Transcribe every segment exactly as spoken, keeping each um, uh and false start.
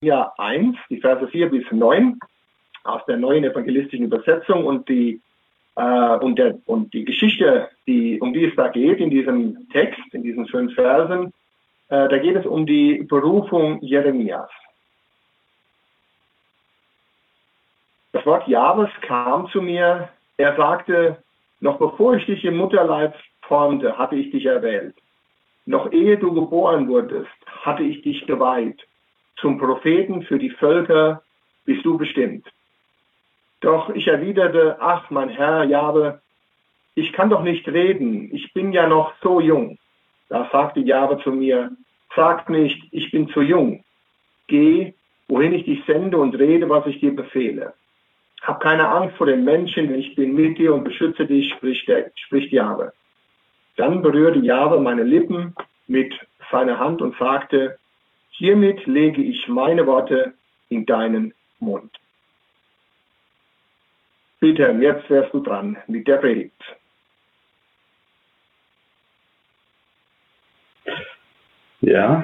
Jeremia eins, die Verse vier bis neun aus der neuen evangelistischen Übersetzung und die, äh, und, der, und die Geschichte, die, um die es da geht in diesem Text, in diesen fünf Versen, äh, da geht es um die Berufung Jeremias. Das Wort Jahwes kam zu mir, er sagte, noch bevor ich dich im Mutterleib formte, hatte ich dich erwählt. Noch ehe du geboren wurdest, hatte ich dich geweiht. Zum Propheten für die Völker bist du bestimmt. Doch ich erwiderte, ach mein Herr Jahwe, ich kann doch nicht reden, ich bin ja noch so jung. Da sagte Jahwe zu mir, sag nicht, ich bin zu jung. Geh, wohin ich dich sende und rede, was ich dir befehle. Hab keine Angst vor den Menschen, denn ich bin mit dir und beschütze dich, spricht, der, spricht Jahwe. Dann berührte Jahwe meine Lippen mit seiner Hand und sagte, hiermit lege ich meine Worte in deinen Mund. Peter, jetzt wärst du dran mit der Predigt. Ja.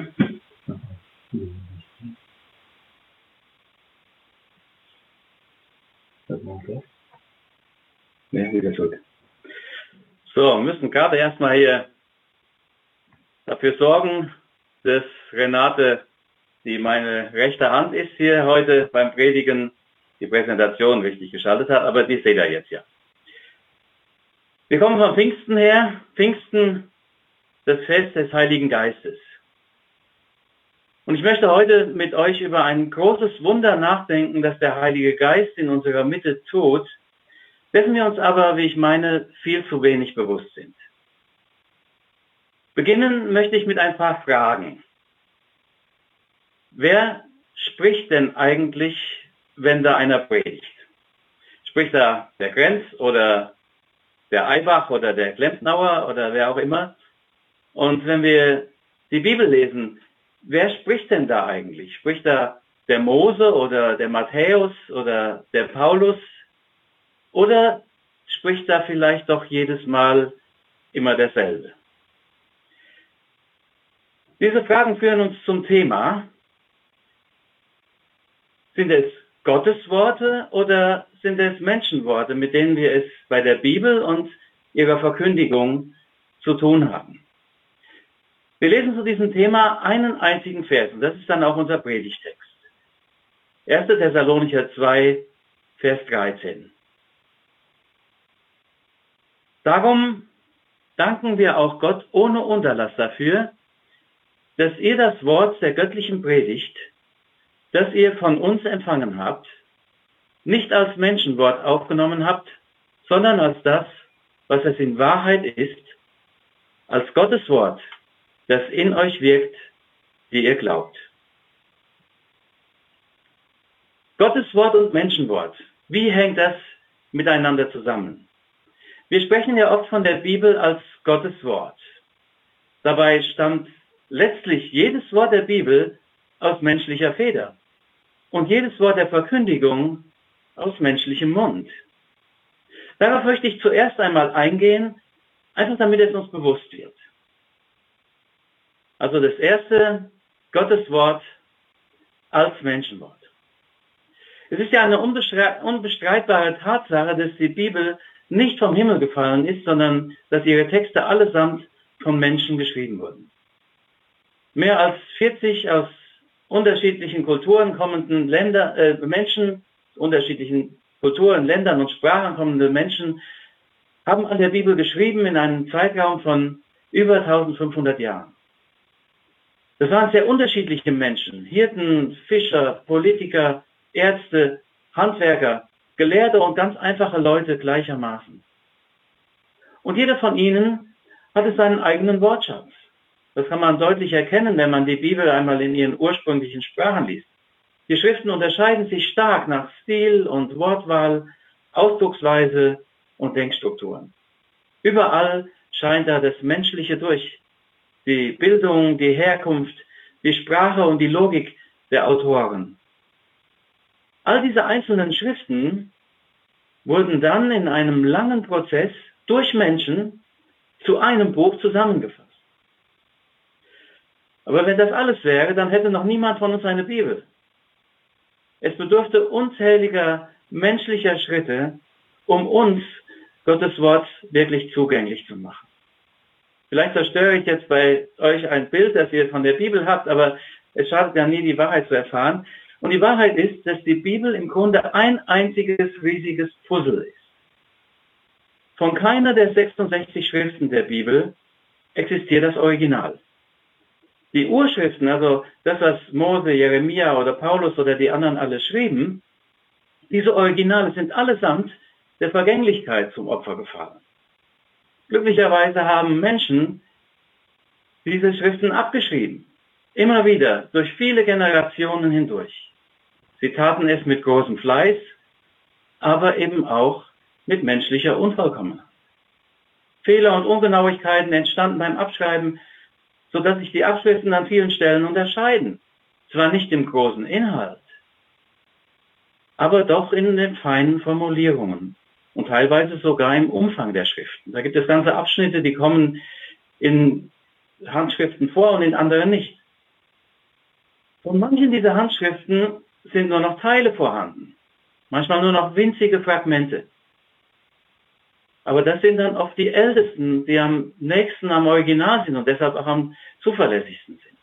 Nee, wieder zurück. So, wir müssen gerade erstmal hier dafür sorgen, dass Renate, die meine rechte Hand ist, hier heute beim Predigen die Präsentation richtig geschaltet hat, aber die seht ihr jetzt ja. Wir kommen von Pfingsten her. Pfingsten, das Fest des Heiligen Geistes. Und ich möchte heute mit euch über ein großes Wunder nachdenken, das der Heilige Geist in unserer Mitte tut, dessen wir uns aber, wie ich meine, viel zu wenig bewusst sind. Beginnen möchte ich mit ein paar Fragen. Wer spricht denn eigentlich, wenn da einer predigt? Spricht da der Grenz oder der Eibach oder der Klempnauer oder wer auch immer? Und wenn wir die Bibel lesen, wer spricht denn da eigentlich? Spricht da der Mose oder der Matthäus oder der Paulus? Oder spricht da vielleicht doch jedes Mal immer derselbe? Diese Fragen führen uns zum Thema. Sind es Gottes Worte oder sind es Menschenworte, mit denen wir es bei der Bibel und ihrer Verkündigung zu tun haben? Wir lesen zu diesem Thema einen einzigen Vers und das ist dann auch unser Predigtext. erster Thessalonicher zwei, Vers dreizehn. Darum danken wir auch Gott ohne Unterlass dafür, dass ihr das Wort der göttlichen Predigt, das ihr von uns empfangen habt, nicht als Menschenwort aufgenommen habt, sondern als das, was es in Wahrheit ist, als Gottes Wort, das in euch wirkt, die ihr glaubt. Gottes Wort und Menschenwort, wie hängt das miteinander zusammen? Wir sprechen ja oft von der Bibel als Gottes Wort. Dabei stammt letztlich jedes Wort der Bibel aus menschlicher Feder und jedes Wort der Verkündigung aus menschlichem Mund. Darauf möchte ich zuerst einmal eingehen, einfach damit es uns bewusst wird. Also das erste, Gottes Wort als Menschenwort. Es ist ja eine unbestreitbare Tatsache, dass die Bibel nicht vom Himmel gefallen ist, sondern dass ihre Texte allesamt von Menschen geschrieben wurden. Mehr als vierzig aus unterschiedlichen Kulturen kommenden Länder, äh, Menschen, unterschiedlichen Kulturen, Ländern und Sprachen kommende Menschen haben an der Bibel geschrieben in einem Zeitraum von über eintausendfünfhundert Jahren. Das waren sehr unterschiedliche Menschen, Hirten, Fischer, Politiker, Ärzte, Handwerker, Gelehrte und ganz einfache Leute gleichermaßen. Und jeder von ihnen hatte seinen eigenen Wortschatz. Das kann man deutlich erkennen, wenn man die Bibel einmal in ihren ursprünglichen Sprachen liest. Die Schriften unterscheiden sich stark nach Stil und Wortwahl, Ausdrucksweise und Denkstrukturen. Überall scheint da das Menschliche durch. Die Bildung, die Herkunft, die Sprache und die Logik der Autoren. All diese einzelnen Schriften wurden dann in einem langen Prozess durch Menschen zu einem Buch zusammengefasst. Aber wenn das alles wäre, dann hätte noch niemand von uns eine Bibel. Es bedurfte unzähliger menschlicher Schritte, um uns Gottes Wort wirklich zugänglich zu machen. Vielleicht zerstöre ich jetzt bei euch ein Bild, das ihr von der Bibel habt, aber es schadet ja nie, die Wahrheit zu erfahren. Und die Wahrheit ist, dass die Bibel im Grunde ein einziges riesiges Puzzle ist. Von keiner der sechsundsechzig Schriften der Bibel existiert das Original. Die Urschriften, also das, was Mose, Jeremia oder Paulus oder die anderen alle schrieben, diese Originale sind allesamt der Vergänglichkeit zum Opfer gefallen. Glücklicherweise haben Menschen diese Schriften abgeschrieben. Immer wieder, durch viele Generationen hindurch. Sie taten es mit großem Fleiß, aber eben auch mit menschlicher Unvollkommenheit. Fehler und Ungenauigkeiten entstanden beim Abschreiben, sodass sich die Abschriften an vielen Stellen unterscheiden. Zwar nicht im großen Inhalt, aber doch in den feinen Formulierungen und teilweise sogar im Umfang der Schriften. Da gibt es ganze Abschnitte, die kommen in Handschriften vor und in anderen nicht. Von manchen dieser Handschriften sind nur noch Teile vorhanden, manchmal nur noch winzige Fragmente. Aber das sind dann oft die ältesten, die am nächsten am Original sind und deshalb auch am zuverlässigsten sind.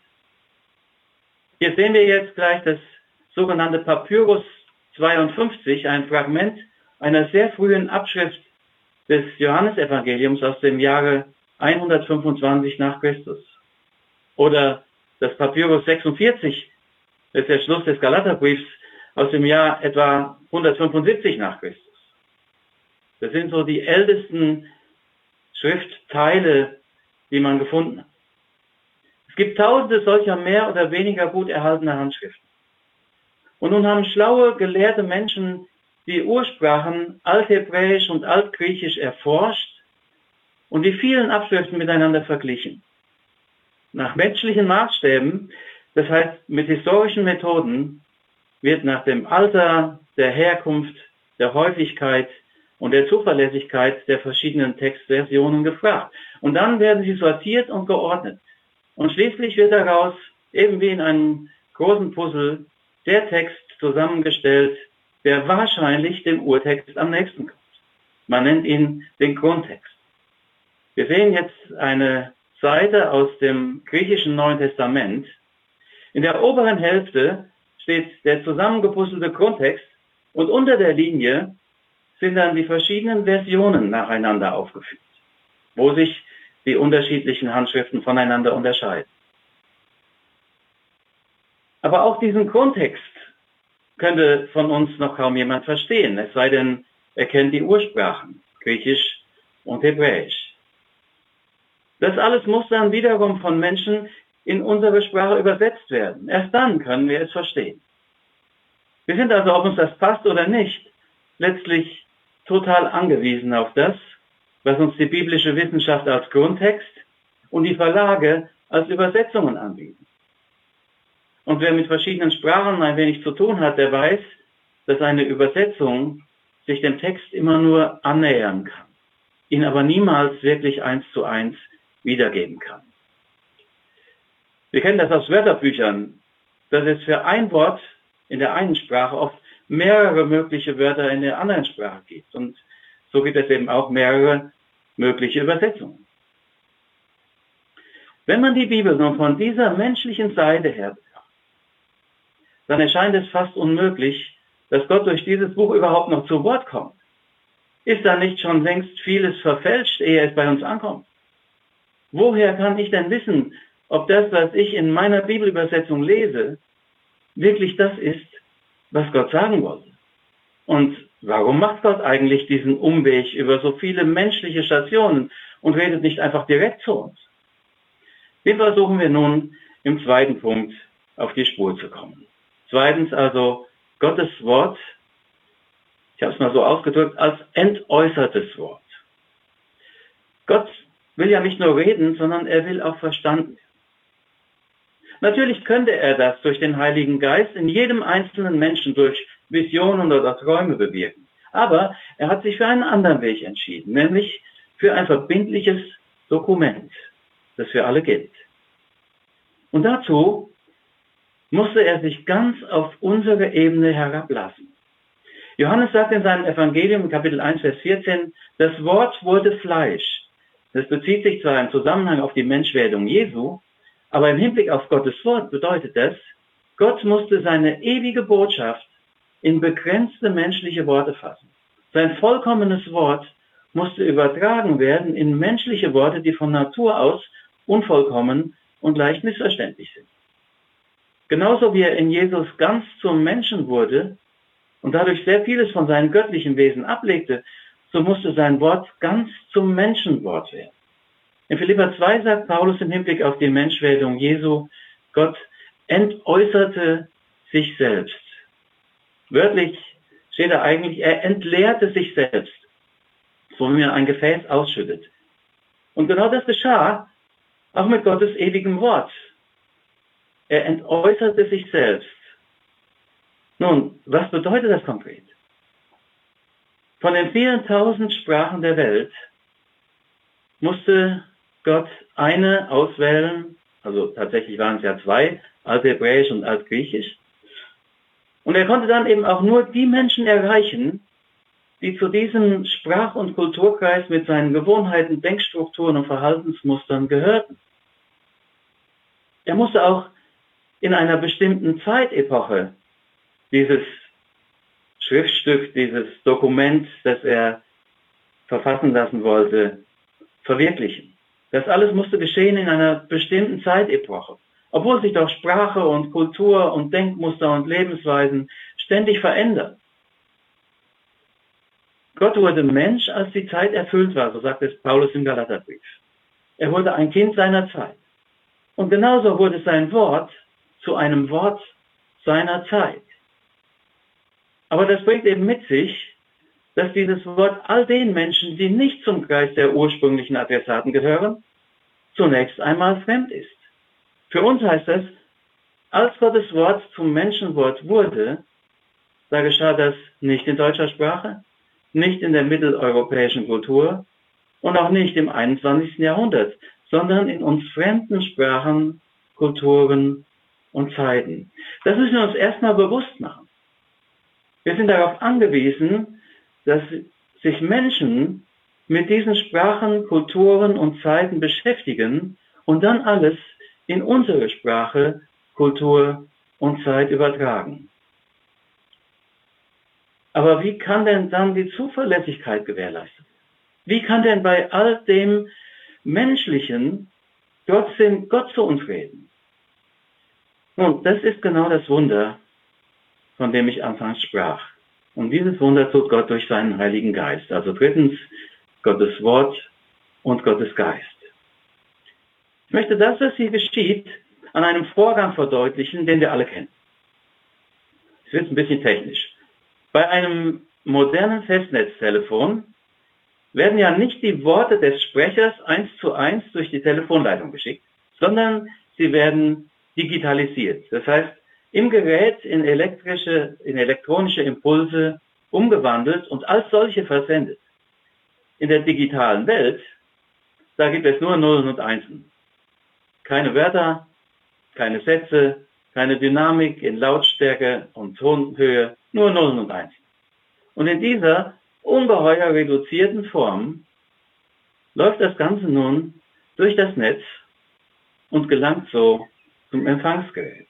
Hier sehen wir jetzt gleich das sogenannte Papyrus zweiundfünfzig, ein Fragment einer sehr frühen Abschrift des Johannesevangeliums aus dem Jahre hundertfünfundzwanzig nach Christus. Oder das Papyrus sechsundvierzig, das ist der Schluss des Galaterbriefs aus dem Jahr etwa hundertfünfundsiebzig nach Christus. Das sind so die ältesten Schriftteile, die man gefunden hat. Es gibt tausende solcher mehr oder weniger gut erhaltener Handschriften. Und nun haben schlaue, gelehrte Menschen die Ursprachen Althebräisch und Altgriechisch erforscht und die vielen Abschriften miteinander verglichen. Nach menschlichen Maßstäben, das heißt mit historischen Methoden, wird nach dem Alter, der Herkunft, der Häufigkeit und der Zuverlässigkeit der verschiedenen Textversionen gefragt. Und dann werden sie sortiert und geordnet. Und schließlich wird daraus, eben wie in einem großen Puzzle, der Text zusammengestellt, der wahrscheinlich dem Urtext am nächsten kommt. Man nennt ihn den Grundtext. Wir sehen jetzt eine Seite aus dem griechischen Neuen Testament. In der oberen Hälfte steht der zusammengepuzzelte Grundtext und unter der Linie sind dann die verschiedenen Versionen nacheinander aufgeführt, wo sich die unterschiedlichen Handschriften voneinander unterscheiden. Aber auch diesen Grundtext könnte von uns noch kaum jemand verstehen, es sei denn, er kennt die Ursprachen, Griechisch und Hebräisch. Das alles muss dann wiederum von Menschen in unsere Sprache übersetzt werden. Erst dann können wir es verstehen. Wir sind also, ob uns das passt oder nicht, letztlich total angewiesen auf das, was uns die biblische Wissenschaft als Grundtext und die Verlage als Übersetzungen anbieten. Und wer mit verschiedenen Sprachen ein wenig zu tun hat, der weiß, dass eine Übersetzung sich dem Text immer nur annähern kann, ihn aber niemals wirklich eins zu eins wiedergeben kann. Wir kennen das aus Wörterbüchern, dass es für ein Wort in der einen Sprache oft mehrere mögliche Wörter in der anderen Sprache gibt. Und so gibt es eben auch mehrere mögliche Übersetzungen. Wenn man die Bibel nun von dieser menschlichen Seite her betrachtet, dann erscheint es fast unmöglich, dass Gott durch dieses Buch überhaupt noch zu Wort kommt. Ist da nicht schon längst vieles verfälscht, ehe es bei uns ankommt? Woher kann ich denn wissen, ob das, was ich in meiner Bibelübersetzung lese, wirklich das ist, was Gott sagen wollte? Und warum macht Gott eigentlich diesen Umweg über so viele menschliche Stationen und redet nicht einfach direkt zu uns? Dem versuchen wir nun im zweiten Punkt auf die Spur zu kommen. Zweitens also Gottes Wort, ich habe es mal so ausgedrückt, als entäußertes Wort. Gott will ja nicht nur reden, sondern er will auch verstanden werden. Natürlich könnte er das durch den Heiligen Geist in jedem einzelnen Menschen durch Visionen oder Träume bewirken. Aber er hat sich für einen anderen Weg entschieden, nämlich für ein verbindliches Dokument, das für alle gilt. Und dazu musste er sich ganz auf unsere Ebene herablassen. Johannes sagt in seinem Evangelium, Kapitel eins, Vers vierzehn, das Wort wurde Fleisch. Das bezieht sich zwar im Zusammenhang auf die Menschwerdung Jesu, aber im Hinblick auf Gottes Wort bedeutet das, Gott musste seine ewige Botschaft in begrenzte menschliche Worte fassen. Sein vollkommenes Wort musste übertragen werden in menschliche Worte, die von Natur aus unvollkommen und leicht missverständlich sind. Genauso wie er in Jesus ganz zum Menschen wurde und dadurch sehr vieles von seinem göttlichen Wesen ablegte, so musste sein Wort ganz zum Menschenwort werden. In Philipper zwei sagt Paulus im Hinblick auf die Menschwerdung Jesu, Gott entäußerte sich selbst. Wörtlich steht da eigentlich, er entleerte sich selbst, so wie man ein Gefäß ausschüttet. Und genau das geschah auch mit Gottes ewigem Wort. Er entäußerte sich selbst. Nun, was bedeutet das konkret? Von den vielen tausend Sprachen der Welt musste Gott eine auswählen, also tatsächlich waren es ja zwei, Althebräisch und Altgriechisch. Und er konnte dann eben auch nur die Menschen erreichen, die zu diesem Sprach- und Kulturkreis mit seinen Gewohnheiten, Denkstrukturen und Verhaltensmustern gehörten. Er musste auch in einer bestimmten Zeitepoche dieses Schriftstück, dieses Dokument, das er verfassen lassen wollte, verwirklichen. Das alles musste geschehen in einer bestimmten Zeitepoche, obwohl sich doch Sprache und Kultur und Denkmuster und Lebensweisen ständig verändern. Gott wurde Mensch, als die Zeit erfüllt war, so sagt es Paulus im Galaterbrief. Er wurde ein Kind seiner Zeit. Und genauso wurde sein Wort zu einem Wort seiner Zeit. Aber das bringt eben mit sich, dass dieses Wort all den Menschen, die nicht zum Kreis der ursprünglichen Adressaten gehören, zunächst einmal fremd ist. Für uns heißt das, als Gottes Wort zum Menschenwort wurde, da geschah das nicht in deutscher Sprache, nicht in der mitteleuropäischen Kultur und auch nicht im einundzwanzigsten Jahrhundert, sondern in uns fremden Sprachen, Kulturen und Zeiten. Das müssen wir uns erstmal bewusst machen. Wir sind darauf angewiesen, dass sich Menschen mit diesen Sprachen, Kulturen und Zeiten beschäftigen und dann alles in unsere Sprache, Kultur und Zeit übertragen. Aber wie kann denn dann die Zuverlässigkeit gewährleistet werden? Wie kann denn bei all dem Menschlichen trotzdem Gott zu uns reden? Nun, das ist genau das Wunder, von dem ich anfangs sprach. Und dieses Wunder tut Gott durch seinen Heiligen Geist. Also drittens, Gottes Wort und Gottes Geist. Ich möchte das, was hier geschieht, an einem Vorgang verdeutlichen, den wir alle kennen. Es wird ein bisschen technisch. Bei einem modernen Festnetztelefon werden ja nicht die Worte des Sprechers eins zu eins durch die Telefonleitung geschickt, sondern sie werden digitalisiert. Das heißt, im Gerät in elektrische, in elektronische Impulse umgewandelt und als solche versendet. In der digitalen Welt, da gibt es nur Nullen und Einsen. Keine Wörter, keine Sätze, keine Dynamik in Lautstärke und Tonhöhe, nur Nullen und Einsen. Und in dieser ungeheuer reduzierten Form läuft das Ganze nun durch das Netz und gelangt so zum Empfangsgerät.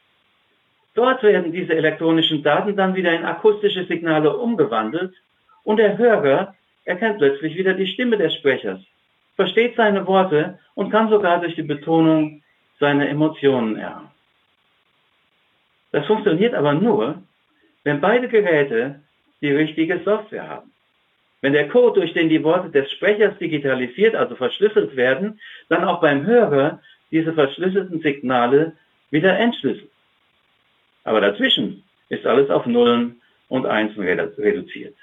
Dort werden diese elektronischen Daten dann wieder in akustische Signale umgewandelt und der Hörer erkennt plötzlich wieder die Stimme des Sprechers, versteht seine Worte und kann sogar durch die Betonung seine Emotionen erahnen. Das funktioniert aber nur, wenn beide Geräte die richtige Software haben. Wenn der Code, durch den die Worte des Sprechers digitalisiert, also verschlüsselt werden, dann auch beim Hörer diese verschlüsselten Signale wieder entschlüsselt. Aber dazwischen ist alles auf Nullen und Einsen reduziert.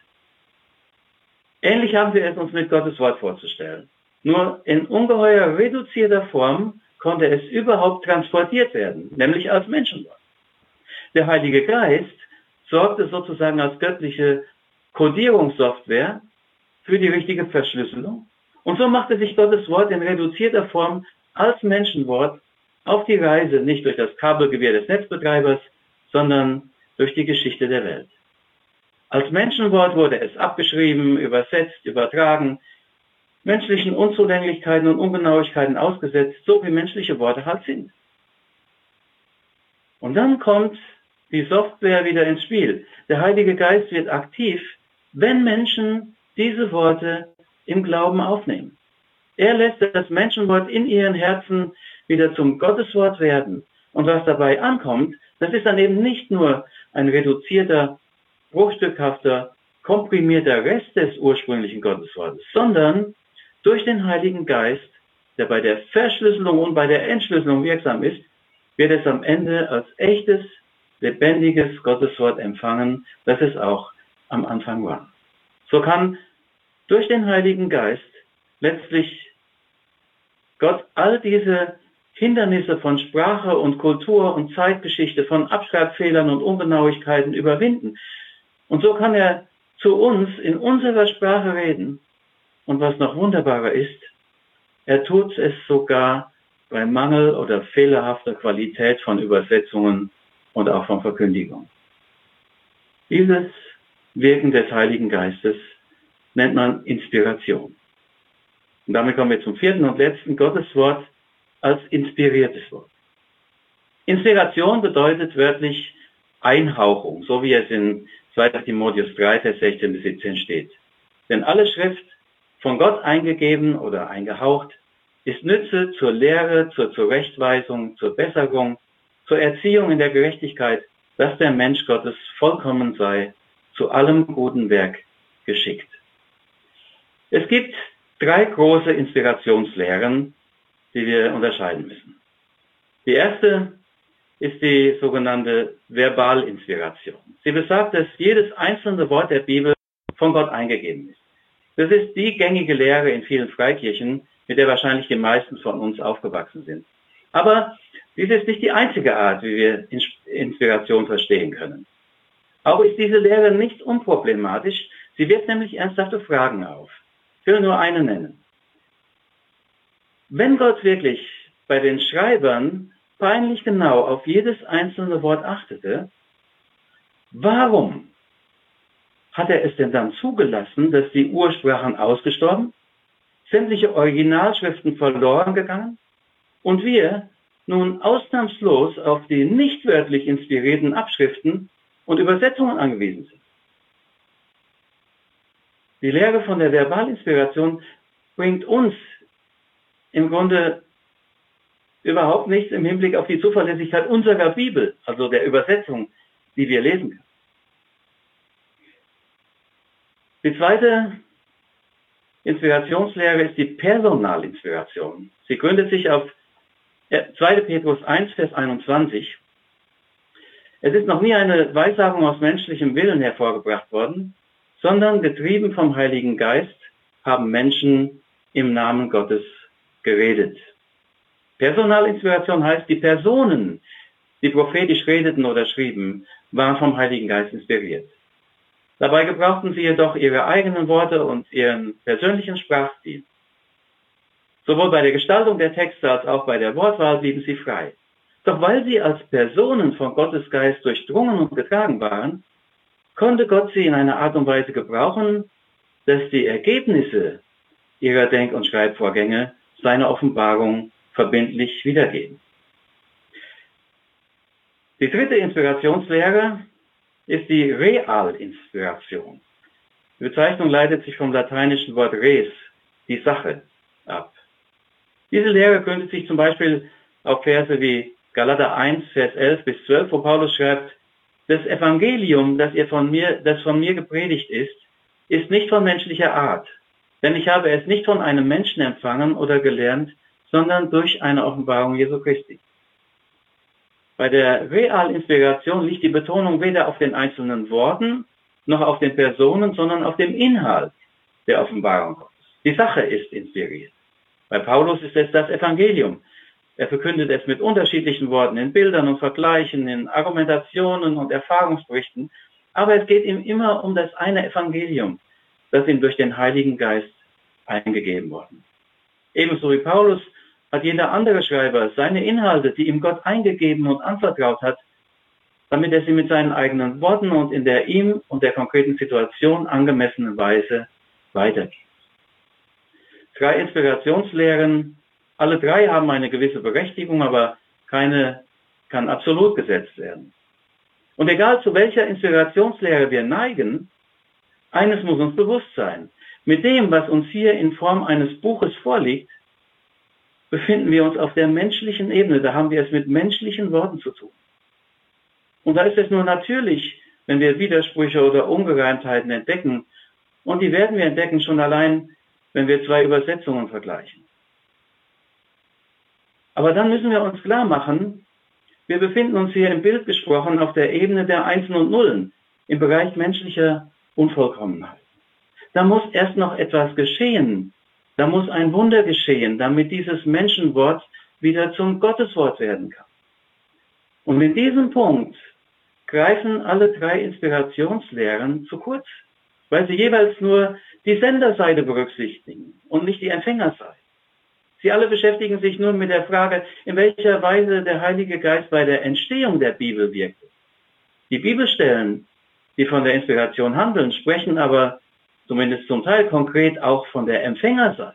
Ähnlich haben wir es uns mit Gottes Wort vorzustellen. Nur in ungeheuer reduzierter Form konnte es überhaupt transportiert werden, nämlich als Menschenwort. Der Heilige Geist sorgte sozusagen als göttliche Kodierungssoftware für die richtige Verschlüsselung. Und so machte sich Gottes Wort in reduzierter Form als Menschenwort auf die Reise nicht durch das Kabelgewirr des Netzbetreibers, sondern durch die Geschichte der Welt. Als Menschenwort wurde es abgeschrieben, übersetzt, übertragen, menschlichen Unzulänglichkeiten und Ungenauigkeiten ausgesetzt, so wie menschliche Worte halt sind. Und dann kommt die Software wieder ins Spiel. Der Heilige Geist wird aktiv, wenn Menschen diese Worte im Glauben aufnehmen. Er lässt das Menschenwort in ihren Herzen wieder zum Gotteswort werden. Und was dabei ankommt, das ist dann eben nicht nur ein reduzierter, bruchstückhafter, komprimierter Rest des ursprünglichen Gotteswortes, sondern durch den Heiligen Geist, der bei der Verschlüsselung und bei der Entschlüsselung wirksam ist, wird es am Ende als echtes, lebendiges Gotteswort empfangen, das es auch am Anfang war. So kann durch den Heiligen Geist letztlich Gott all diese Hindernisse von Sprache und Kultur und Zeitgeschichte, von Abschreibfehlern und Ungenauigkeiten überwinden. Und so kann er zu uns in unserer Sprache reden. Und was noch wunderbarer ist, er tut es sogar bei Mangel oder fehlerhafter Qualität von Übersetzungen und auch von Verkündigung. Dieses Wirken des Heiligen Geistes nennt man Inspiration. Und damit kommen wir zum vierten und letzten Gotteswort als inspiriertes Wort. Inspiration bedeutet wörtlich Einhauchung, so wie es in zweiter Timotheus drei, Vers sechzehn bis siebzehn steht. Denn alle Schrift, von Gott eingegeben oder eingehaucht, ist Nütze zur Lehre, zur Zurechtweisung, zur Besserung, zur Erziehung in der Gerechtigkeit, dass der Mensch Gottes vollkommen sei, zu allem guten Werk geschickt. Es gibt drei große Inspirationslehren, die wir unterscheiden müssen. Die erste ist die sogenannte Verbalinspiration. Sie besagt, dass jedes einzelne Wort der Bibel von Gott eingegeben ist. Das ist die gängige Lehre in vielen Freikirchen, mit der wahrscheinlich die meisten von uns aufgewachsen sind. Aber dies ist nicht die einzige Art, wie wir Inspiration verstehen können. Auch ist diese Lehre nicht unproblematisch, sie wirft nämlich ernsthafte Fragen auf. Ich will nur eine nennen. Wenn Gott wirklich bei den Schreibern peinlich genau auf jedes einzelne Wort achtete, warum hat er es denn dann zugelassen, dass die Ursprachen ausgestorben, sämtliche Originalschriften verloren gegangen und wir nun ausnahmslos auf die nicht wörtlich inspirierten Abschriften und Übersetzungen angewiesen sind? Die Lehre von der Verbalinspiration bringt uns im Grunde überhaupt nichts im Hinblick auf die Zuverlässigkeit unserer Bibel, also der Übersetzung, die wir lesen können. Die zweite Inspirationslehre ist die Personalinspiration. Sie gründet sich auf zweiter Petrus eins, Vers einundzwanzig. Es ist noch nie eine Weissagung aus menschlichem Willen hervorgebracht worden, sondern getrieben vom Heiligen Geist haben Menschen im Namen Gottes geredet. Personalinspiration heißt, die Personen, die prophetisch redeten oder schrieben, waren vom Heiligen Geist inspiriert. Dabei gebrauchten sie jedoch ihre eigenen Worte und ihren persönlichen Sprachstil. Sowohl bei der Gestaltung der Texte als auch bei der Wortwahl blieben sie frei. Doch weil sie als Personen von Gottes Geist durchdrungen und getragen waren, konnte Gott sie in einer Art und Weise gebrauchen, dass die Ergebnisse ihrer Denk- und Schreibvorgänge seine Offenbarung verbindlich wiedergeben. Die dritte Inspirationslehre ist die Realinspiration. Die Bezeichnung leitet sich vom lateinischen Wort res, die Sache, ab. Diese Lehre gründet sich zum Beispiel auf Verse wie Galater eins, Vers elf bis zwölf, wo Paulus schreibt: Das Evangelium, das ihr von mir, das von mir gepredigt ist, ist nicht von menschlicher Art, denn ich habe es nicht von einem Menschen empfangen oder gelernt, sondern durch eine Offenbarung Jesu Christi. Bei der Realinspiration liegt die Betonung weder auf den einzelnen Worten noch auf den Personen, sondern auf dem Inhalt der Offenbarung Gottes. Die Sache ist inspiriert. Bei Paulus ist es das Evangelium. Er verkündet es mit unterschiedlichen Worten, in Bildern und Vergleichen, in Argumentationen und Erfahrungsberichten. Aber es geht ihm immer um das eine Evangelium, das ihm durch den Heiligen Geist eingegeben worden ist. Ebenso wie Paulus hat jeder andere Schreiber seine Inhalte, die ihm Gott eingegeben und anvertraut hat, damit er sie mit seinen eigenen Worten und in der ihm und der konkreten Situation angemessenen Weise weitergibt. Drei Inspirationslehren, alle drei haben eine gewisse Berechtigung, aber keine kann absolut gesetzt werden. Und egal zu welcher Inspirationslehre wir neigen, eines muss uns bewusst sein. Mit dem, was uns hier in Form eines Buches vorliegt, befinden wir uns auf der menschlichen Ebene. Da haben wir es mit menschlichen Worten zu tun. Und da ist es nur natürlich, wenn wir Widersprüche oder Ungereimtheiten entdecken. Und die werden wir entdecken schon allein, wenn wir zwei Übersetzungen vergleichen. Aber dann müssen wir uns klar machen, wir befinden uns hier im Bild gesprochen auf der Ebene der Einsen und Nullen, im Bereich menschlicher Unvollkommenheit. Da muss erst noch etwas geschehen. Da muss ein Wunder geschehen, damit dieses Menschenwort wieder zum Gotteswort werden kann. Und in diesem Punkt greifen alle drei Inspirationslehren zu kurz, weil sie jeweils nur die Senderseite berücksichtigen und nicht die Empfängerseite. Sie alle beschäftigen sich nun mit der Frage, in welcher Weise der Heilige Geist bei der Entstehung der Bibel wirkte. Die Bibelstellen, die von der Inspiration handeln, sprechen aber zumindest zum Teil konkret auch von der Empfängerseite.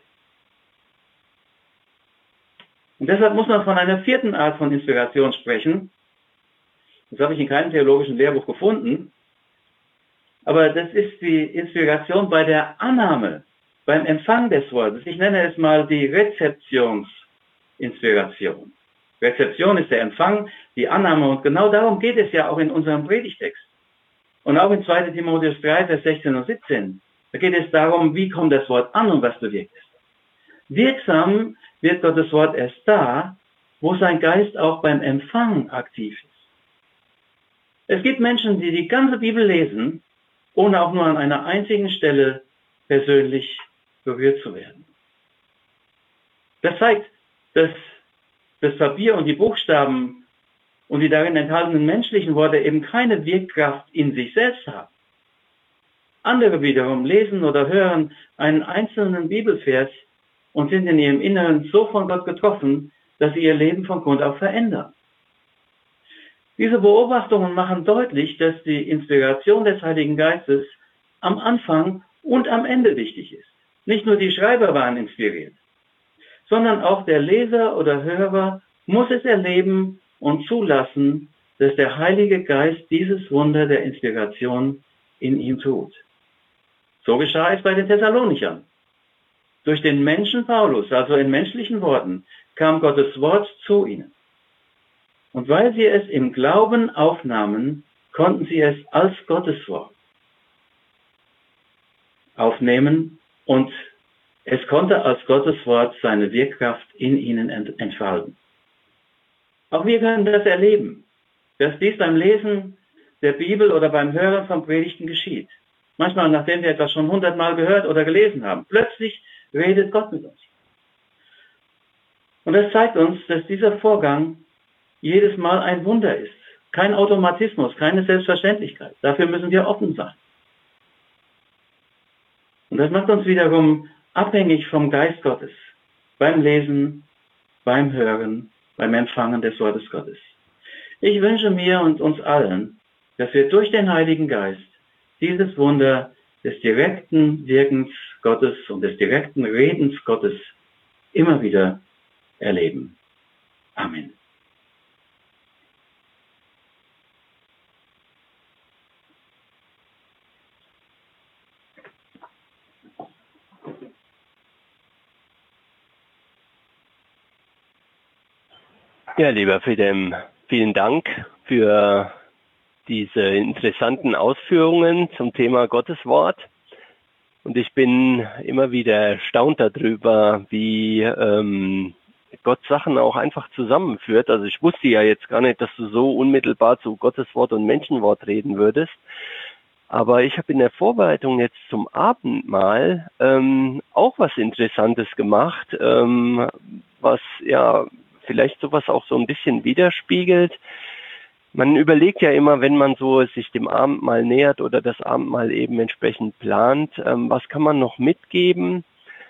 Und deshalb muss man von einer vierten Art von Inspiration sprechen. Das habe ich in keinem theologischen Lehrbuch gefunden. Aber das ist die Inspiration bei der Annahme, beim Empfang des Wortes. Ich nenne es mal die Rezeptionsinspiration. Rezeption ist der Empfang, die Annahme, und genau darum geht es ja auch in unserem Predigtext. Und auch in zweiter Timotheus drei, Vers sechzehn und siebzehn. Da geht es darum, wie kommt das Wort an und was bewirkt es. Wirksam wird Gottes Wort erst da, wo sein Geist auch beim Empfang aktiv ist. Es gibt Menschen, die die ganze Bibel lesen, ohne auch nur an einer einzigen Stelle persönlich berührt zu werden. Das zeigt, dass das Papier und die Buchstaben und die darin enthaltenen menschlichen Worte eben keine Wirkkraft in sich selbst haben. Andere wiederum lesen oder hören einen einzelnen Bibelvers und sind in ihrem Inneren so von Gott getroffen, dass sie ihr Leben von Grund auf verändern. Diese Beobachtungen machen deutlich, dass die Inspiration des Heiligen Geistes am Anfang und am Ende wichtig ist. Nicht nur die Schreiber waren inspiriert, sondern auch der Leser oder Hörer muss es erleben und zulassen, dass der Heilige Geist dieses Wunder der Inspiration in ihm tut. So geschah es bei den Thessalonichern. Durch den Menschen Paulus, also in menschlichen Worten, kam Gottes Wort zu ihnen. Und weil sie es im Glauben aufnahmen, konnten sie es als Gotteswort aufnehmen und es konnte als Gotteswort seine Wirkkraft in ihnen entfalten. Auch wir können das erleben, dass dies beim Lesen der Bibel oder beim Hören von Predigten geschieht. Manchmal, nachdem wir etwas schon hundertmal gehört oder gelesen haben. Plötzlich redet Gott mit uns. Und das zeigt uns, dass dieser Vorgang jedes Mal ein Wunder ist. Kein Automatismus, keine Selbstverständlichkeit. Dafür müssen wir offen sein. Und das macht uns wiederum abhängig vom Geist Gottes. Beim Lesen, beim Hören, beim Empfangen des Wortes Gottes. Ich wünsche mir und uns allen, dass wir durch den Heiligen Geist dieses Wunder des direkten Wirkens Gottes und des direkten Redens Gottes immer wieder erleben. Amen. Ja, lieber Friedem, vielen Dank für diese interessanten Ausführungen zum Thema Gotteswort. Und ich bin immer wieder erstaunt darüber, wie ähm, Gott Sachen auch einfach zusammenführt. Also ich wusste ja jetzt gar nicht, dass du so unmittelbar zu Gotteswort und Menschenwort reden würdest. Aber ich habe in der Vorbereitung jetzt zum Abendmahl ähm, auch was Interessantes gemacht, ähm, was ja vielleicht sowas auch so ein bisschen widerspiegelt. Man überlegt ja immer, wenn man so sich dem Abendmahl nähert oder das Abendmahl eben entsprechend plant, ähm, was kann man noch mitgeben?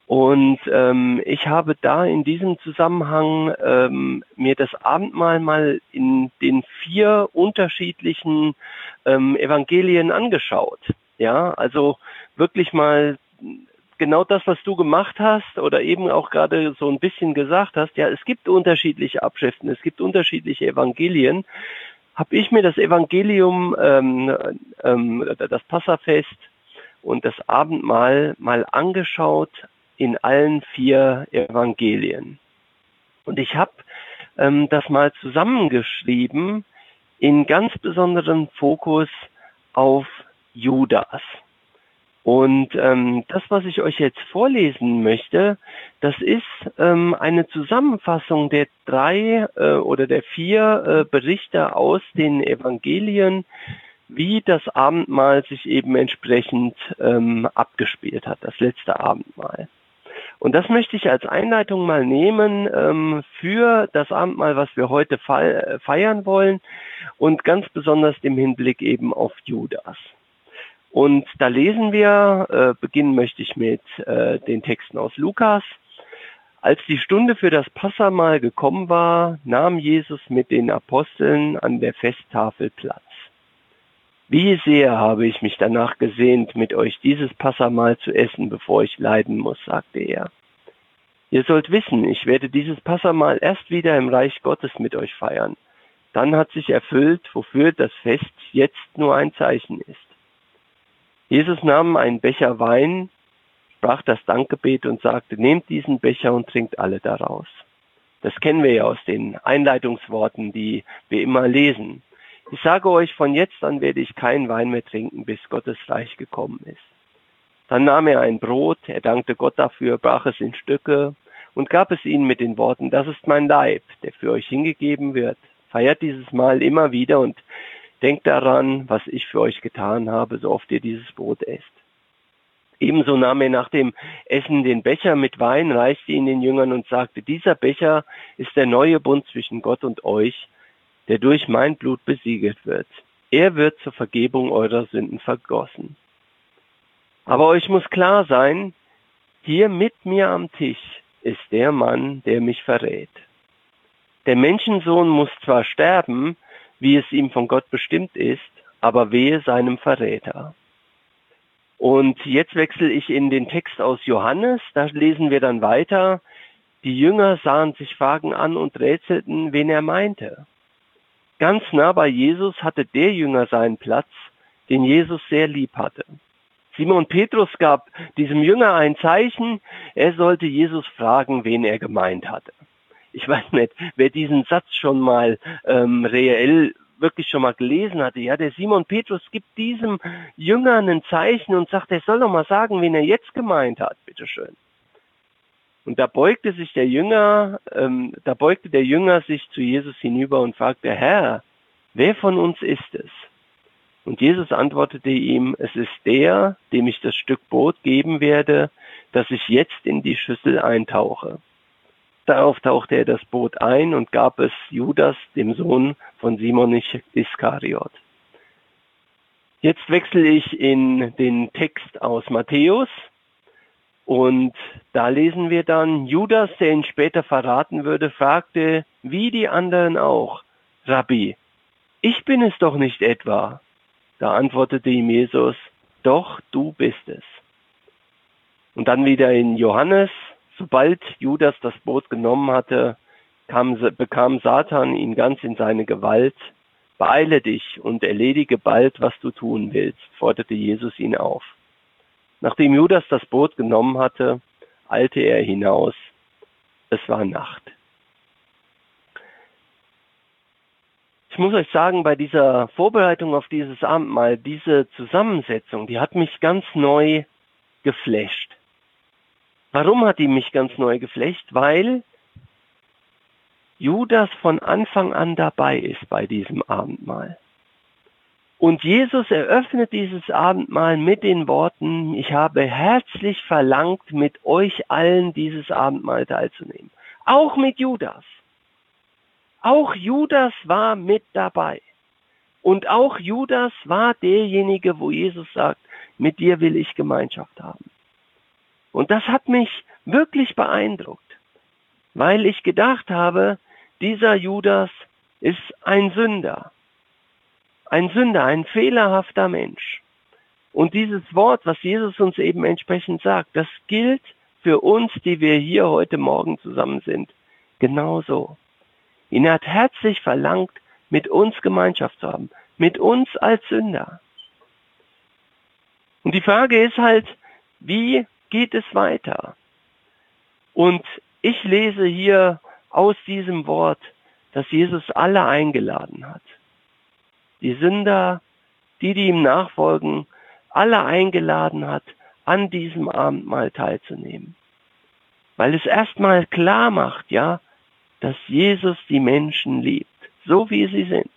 Und ähm, ich habe da in diesem Zusammenhang ähm, mir das Abendmahl mal in den vier unterschiedlichen ähm, Evangelien angeschaut. Ja, also wirklich mal genau das, was du gemacht hast oder eben auch gerade so ein bisschen gesagt hast. Ja, es gibt unterschiedliche Abschriften, es gibt unterschiedliche Evangelien. Habe ich mir das Evangelium, ähm, ähm, das Passafest und das Abendmahl mal angeschaut in allen vier Evangelien. Und ich habe ähm, das mal zusammengeschrieben in ganz besonderem Fokus auf Judas. Und ähm, das, was ich euch jetzt vorlesen möchte, das ist ähm, eine Zusammenfassung der drei äh, oder der vier äh, Berichte aus den Evangelien, wie das Abendmahl sich eben entsprechend ähm, abgespielt hat, das letzte Abendmahl. Und das möchte ich als Einleitung mal nehmen ähm, für das Abendmahl, was wir heute feiern wollen und ganz besonders im Hinblick eben auf Judas. Und da lesen wir, äh, beginnen möchte ich mit äh, den Texten aus Lukas. Als die Stunde für das Passahmahl gekommen war, nahm Jesus mit den Aposteln an der Festtafel Platz. Wie sehr habe ich mich danach gesehnt, mit euch dieses Passahmahl zu essen, bevor ich leiden muss, sagte er. Ihr sollt wissen, ich werde dieses Passahmahl erst wieder im Reich Gottes mit euch feiern. Dann hat sich erfüllt, wofür das Fest jetzt nur ein Zeichen ist. Jesus nahm einen Becher Wein, sprach das Dankgebet und sagte, nehmt diesen Becher und trinkt alle daraus. Das kennen wir ja aus den Einleitungsworten, die wir immer lesen. Ich sage euch, von jetzt an werde ich keinen Wein mehr trinken, bis Gottes Reich gekommen ist. Dann nahm er ein Brot, er dankte Gott dafür, brach es in Stücke und gab es ihnen mit den Worten, das ist mein Leib, der für euch hingegeben wird. Feiert dieses Mal immer wieder und denkt daran, was ich für euch getan habe, so oft ihr dieses Brot esst. Ebenso nahm er nach dem Essen den Becher mit Wein, reichte ihn den Jüngern und sagte, dieser Becher ist der neue Bund zwischen Gott und euch, der durch mein Blut besiegelt wird. Er wird zur Vergebung eurer Sünden vergossen. Aber euch muss klar sein, hier mit mir am Tisch ist der Mann, der mich verrät. Der Menschensohn muss zwar sterben, wie es ihm von Gott bestimmt ist, aber wehe seinem Verräter. Und jetzt wechsle ich in den Text aus Johannes, da lesen wir dann weiter. Die Jünger sahen sich Fragen an und rätselten, wen er meinte. Ganz nah bei Jesus hatte der Jünger seinen Platz, den Jesus sehr lieb hatte. Simon Petrus gab diesem Jünger ein Zeichen, er sollte Jesus fragen, wen er gemeint hatte. Ich weiß nicht, wer diesen Satz schon mal ähm, reell wirklich schon mal gelesen hatte. Ja, der Simon Petrus gibt diesem Jünger ein Zeichen und sagt, er soll doch mal sagen, wen er jetzt gemeint hat, bitteschön. Und da beugte sich der Jünger, ähm, da beugte der Jünger sich zu Jesus hinüber und fragte, Herr, wer von uns ist es? Und Jesus antwortete ihm, es ist der, dem ich das Stück Brot geben werde, das ich jetzt in die Schüssel eintauche. Darauf tauchte er das Brot ein und gab es Judas, dem Sohn von Simon Iskariot. Jetzt wechsle ich in den Text aus Matthäus und da lesen wir dann, Judas, der ihn später verraten würde, fragte, wie die anderen auch, Rabbi, ich bin es doch nicht etwa. Da antwortete ihm Jesus, doch, du bist es. Und dann wieder in Johannes, sobald Judas das Brot genommen hatte, kam, bekam Satan ihn ganz in seine Gewalt. Beeile dich und erledige bald, was du tun willst, forderte Jesus ihn auf. Nachdem Judas das Brot genommen hatte, eilte er hinaus. Es war Nacht. Ich muss euch sagen, bei dieser Vorbereitung auf dieses Abendmahl, diese Zusammensetzung, die hat mich ganz neu geflasht. Warum hat die mich ganz neu geflasht? Weil Judas von Anfang an dabei ist bei diesem Abendmahl. Und Jesus eröffnet dieses Abendmahl mit den Worten, ich habe herzlich verlangt, mit euch allen dieses Abendmahl teilzunehmen. Auch mit Judas. Auch Judas war mit dabei. Und auch Judas war derjenige, wo Jesus sagt, mit dir will ich Gemeinschaft haben. Und das hat mich wirklich beeindruckt, weil ich gedacht habe, dieser Judas ist ein Sünder. Ein Sünder, ein fehlerhafter Mensch. Und dieses Wort, was Jesus uns eben entsprechend sagt, das gilt für uns, die wir hier heute Morgen zusammen sind, genauso. Ihn hat herzlich verlangt, mit uns Gemeinschaft zu haben, mit uns als Sünder. Und die Frage ist halt, wie geht es weiter? Und ich lese hier aus diesem Wort, dass Jesus alle eingeladen hat. Die Sünder, die, die ihm nachfolgen, alle eingeladen hat, an diesem Abendmahl teilzunehmen. Weil es erstmal klar macht, ja, dass Jesus die Menschen liebt, so wie sie sind.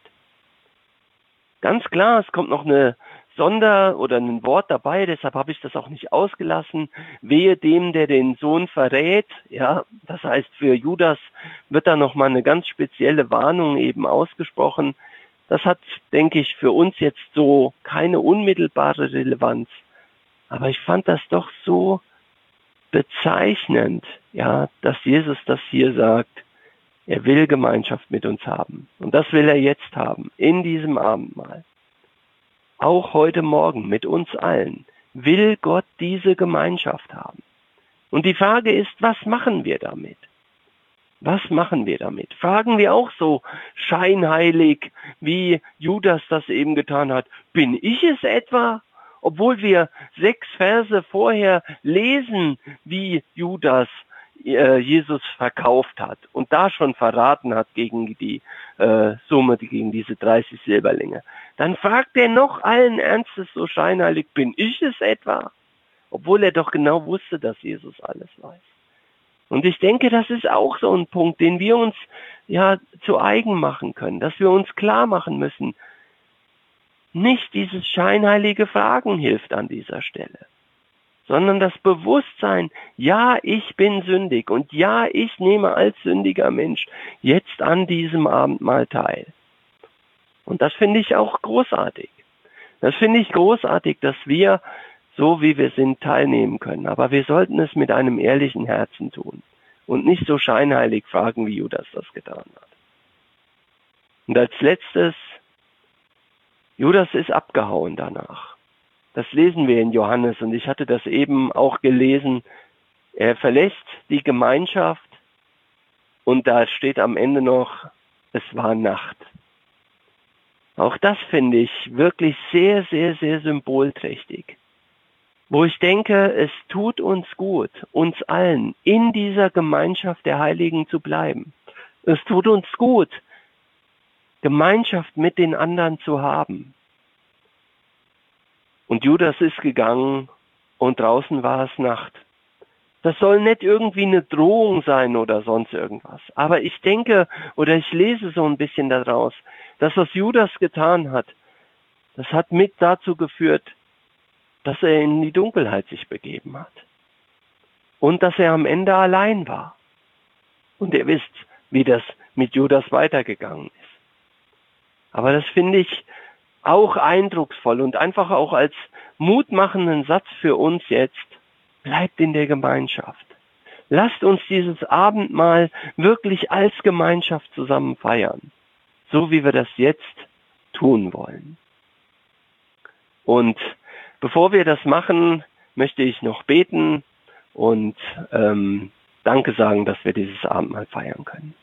Ganz klar, es kommt noch eine Sonder- oder ein Wort dabei, deshalb habe ich das auch nicht ausgelassen. Wehe dem, der den Sohn verrät. Ja, das heißt, für Judas wird da nochmal eine ganz spezielle Warnung eben ausgesprochen. Das hat, denke ich, für uns jetzt so keine unmittelbare Relevanz. Aber ich fand das doch so bezeichnend, ja, dass Jesus das hier sagt. Er will Gemeinschaft mit uns haben. Und das will er jetzt haben, in diesem Abendmahl. Auch heute Morgen mit uns allen will Gott diese Gemeinschaft haben. Und die Frage ist, was machen wir damit? Was machen wir damit? Fragen wir auch so scheinheilig, wie Judas das eben getan hat. Bin ich es etwa? Obwohl wir sechs Verse vorher lesen, wie Judas äh, Jesus verkauft hat und da schon verraten hat gegen die äh, Summe, gegen diese dreißig Silberlinge. Dann fragt er noch allen Ernstes so scheinheilig, bin ich es etwa? Obwohl er doch genau wusste, dass Jesus alles weiß. Und ich denke, das ist auch so ein Punkt, den wir uns ja zu eigen machen können, dass wir uns klar machen müssen, nicht dieses scheinheilige Fragen hilft an dieser Stelle, sondern das Bewusstsein, ja, ich bin sündig und ja, ich nehme als sündiger Mensch jetzt an diesem Abendmahl teil. Und das finde ich auch großartig. Das finde ich großartig, dass wir, so wie wir sind, teilnehmen können. Aber wir sollten es mit einem ehrlichen Herzen tun und nicht so scheinheilig fragen, wie Judas das getan hat. Und als letztes, Judas ist abgehauen danach. Das lesen wir in Johannes und ich hatte das eben auch gelesen. Er verlässt die Gemeinschaft und da steht am Ende noch, es war Nacht. Auch das finde ich wirklich sehr, sehr, sehr symbolträchtig. Wo ich denke, es tut uns gut, uns allen in dieser Gemeinschaft der Heiligen zu bleiben. Es tut uns gut, Gemeinschaft mit den anderen zu haben. Und Judas ist gegangen und draußen war es Nacht. Das soll nicht irgendwie eine Drohung sein oder sonst irgendwas. Aber ich denke, oder ich lese so ein bisschen daraus, dass was Judas getan hat, das hat mit dazu geführt, dass er in die Dunkelheit sich begeben hat. Und dass er am Ende allein war. Und ihr wisst, wie das mit Judas weitergegangen ist. Aber das finde ich auch eindrucksvoll und einfach auch als mutmachenden Satz für uns jetzt. Bleibt in der Gemeinschaft. Lasst uns dieses Abendmahl wirklich als Gemeinschaft zusammen feiern. So wie wir das jetzt tun wollen. Und bevor wir das machen, möchte ich noch beten und ähm, Danke sagen, dass wir dieses Abendmahl feiern können.